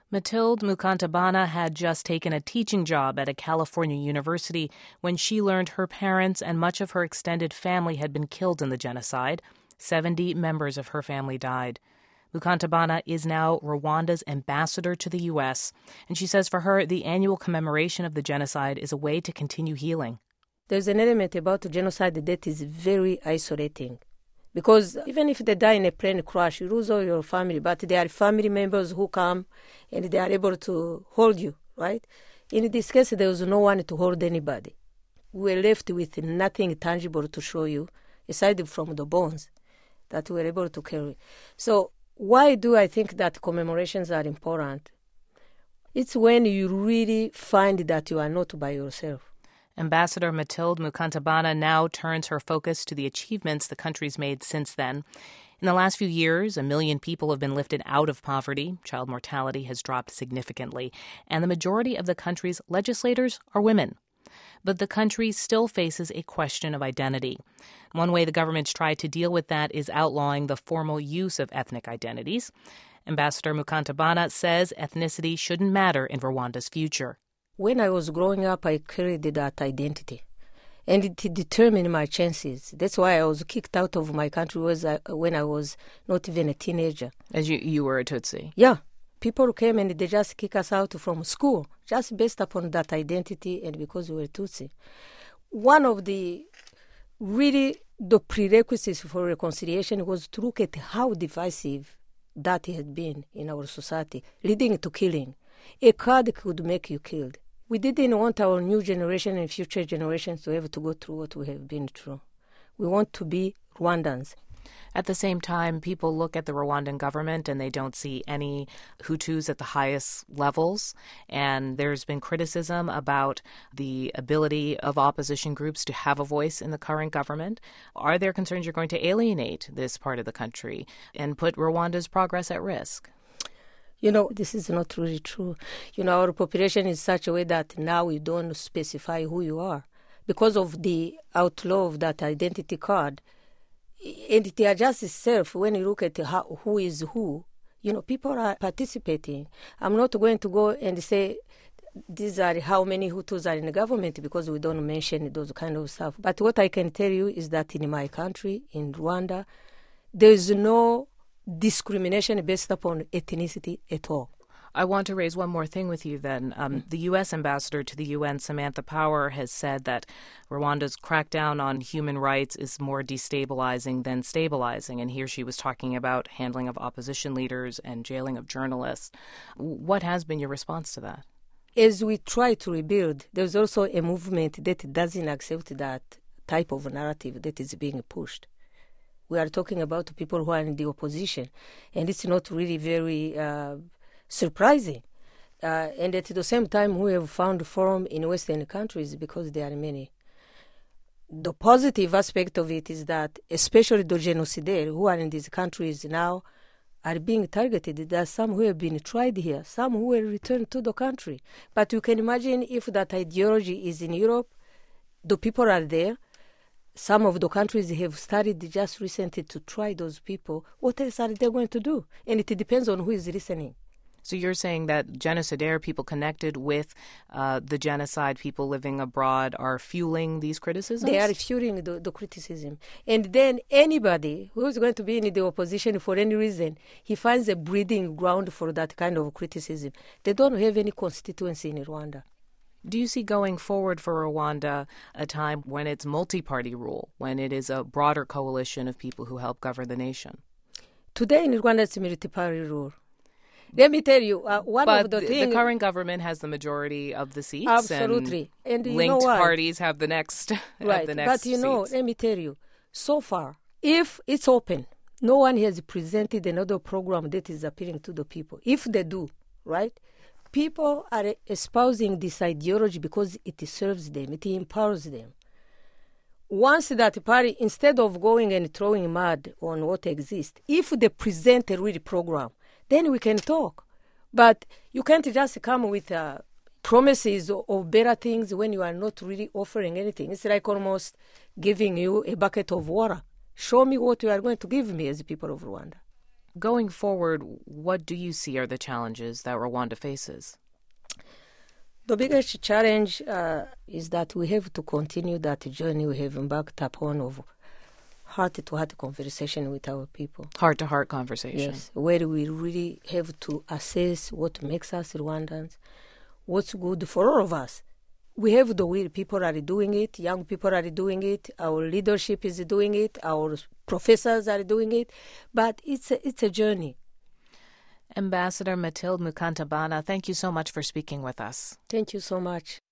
Mathilde Mukantabana had just taken a teaching job at a California university when she learned her parents and much of her extended family had been killed in the genocide. 70 members of her family died. Mukantabana is now Rwanda's ambassador to the U.S., and she says for her, the annual commemoration of the genocide is a way to continue healing. There's an element about genocide that is very isolating. Because even if they die in a plane crash, you lose all your family, but there are family members who come and they are able to hold you, right? In this case, there was no one to hold anybody. We were left with nothing tangible to show you, aside from the bones that we were able to carry. So why do I think that commemorations are important? It's when you really find that you are not by yourself. Ambassador Mathilde Mukantabana now turns her focus to the achievements the country's made since then. In the last few years, 1 million people have been lifted out of poverty. Child mortality has dropped significantly, and the majority of the country's legislators are women. But the country still faces a question of identity. One way the government's tried to deal with that is outlawing the formal use of ethnic identities. Ambassador Mukantabana says ethnicity shouldn't matter in Rwanda's future. When I was growing up, I carried that identity, and it determined my chances. That's why I was kicked out of my country when I was not even a teenager. As you were a Tutsi? Yeah. People came and they just kick us out from school, just based upon that identity and because we were Tutsi. One of the prerequisites for reconciliation was to look at how divisive that had been in our society, leading to killing. A card could make you killed. We didn't want our new generation and future generations to have to go through what we have been through. We want to be Rwandans. At the same time, people look at the Rwandan government and they don't see any Hutus at the highest levels. And there's been criticism about the ability of opposition groups to have a voice in the current government. Are there concerns you're going to alienate this part of the country and put Rwanda's progress at risk? This is not really true. Our population is such a way that now we don't specify who you are. Because of the outlaw of that identity card, and it adjusts itself when you look at who is who. People are participating. I'm not going to go and say these are how many Hutus are in the government because we don't mention those kind of stuff. But what I can tell you is that in my country, in Rwanda, there is no discrimination based upon ethnicity at all. I want to raise one more thing with you then. The U.S. ambassador to the UN, Samantha Power, has said that Rwanda's crackdown on human rights is more destabilizing than stabilizing. And here she was talking about handling of opposition leaders and jailing of journalists. What has been your response to that? As we try to rebuild, there's also a movement that doesn't accept that type of narrative that is being pushed. We are talking about people who are in the opposition, and it's not really very surprising. And at the same time, we have found forum in Western countries because there are many. The positive aspect of it is that especially the genocidaires who are in these countries now are being targeted. There are some who have been tried here, some who will return to the country. But you can imagine if that ideology is in Europe, the people are there. Some of the countries have started just recently to try those people. What else are they going to do? And it depends on who is listening. So you're saying that genocidaire people connected with the genocide, people living abroad, are fueling these criticisms? They are fueling the criticism. And then anybody who is going to be in the opposition for any reason, he finds a breeding ground for that kind of criticism. They don't have any constituency in Rwanda. Do you see going forward for Rwanda a time when it's multi-party rule, when it is a broader coalition of people who help govern the nation? Today in Rwanda, it's a multi-party rule. Let me tell you, of the things... the current government has the majority of the seats. Absolutely. And linked parties have the next right. have the next But seats. let me tell you, so far, if it's open, no one has presented another program that is appealing to the people. If they do, right, people are espousing this ideology because it serves them, it empowers them. Once that party, instead of going and throwing mud on what exists, if they present a real program, then we can talk. But you can't just come with promises of better things when you are not really offering anything. It's like almost giving you a bucket of water. Show me what you are going to give me as the people of Rwanda. Going forward, what do you see are the challenges that Rwanda faces? The biggest challenge is that we have to continue that journey we have embarked upon of heart-to-heart conversation with our people. Heart-to-heart conversation. Yes, where we really have to assess what makes us Rwandans, what's good for all of us. We have the will. People are doing it. Young people are doing it. Our leadership is doing it. Our professors are doing it. But it's a journey. Ambassador Mathilde Mukantabana, thank you so much for speaking with us. Thank you so much.